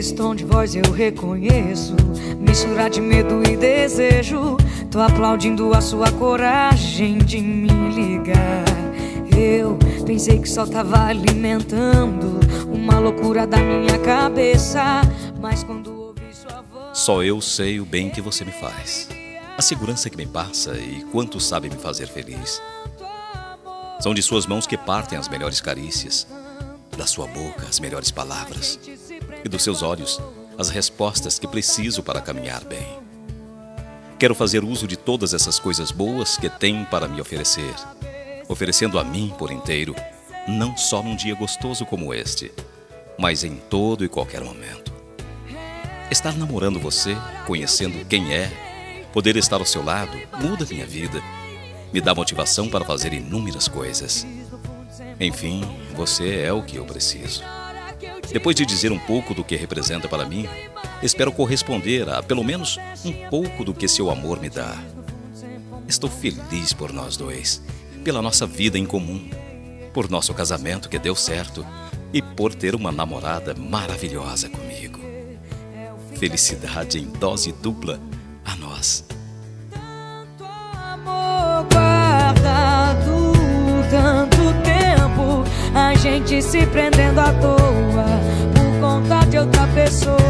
Esse tom de voz eu reconheço, mistura de medo e desejo. Tô aplaudindo a sua coragem de me ligar. Eu pensei que só tava alimentando uma loucura da minha cabeça, mas quando ouvi sua voz... Só eu sei o bem que você me faz, a segurança que me passa e quanto sabe me fazer feliz. São de suas mãos que partem as melhores carícias, da sua boca as melhores palavras e dos seus olhos as respostas que preciso para caminhar bem. Quero fazer uso de todas essas coisas boas que tem para me oferecer, oferecendo a mim por inteiro, não só num dia gostoso como este, mas em todo e qualquer momento. Estar namorando você, conhecendo quem é, poder estar ao seu lado, muda minha vida, me dá motivação para fazer inúmeras coisas. Enfim, você é o que eu preciso. Depois de dizer um pouco do que representa para mim, espero corresponder a pelo menos um pouco do que seu amor me dá. Estou feliz por nós dois, pela nossa vida em comum, por nosso casamento que deu certo e por ter uma namorada maravilhosa comigo. Felicidade em dose dupla a nós. A gente se prendendo à toa por conta de outra pessoa.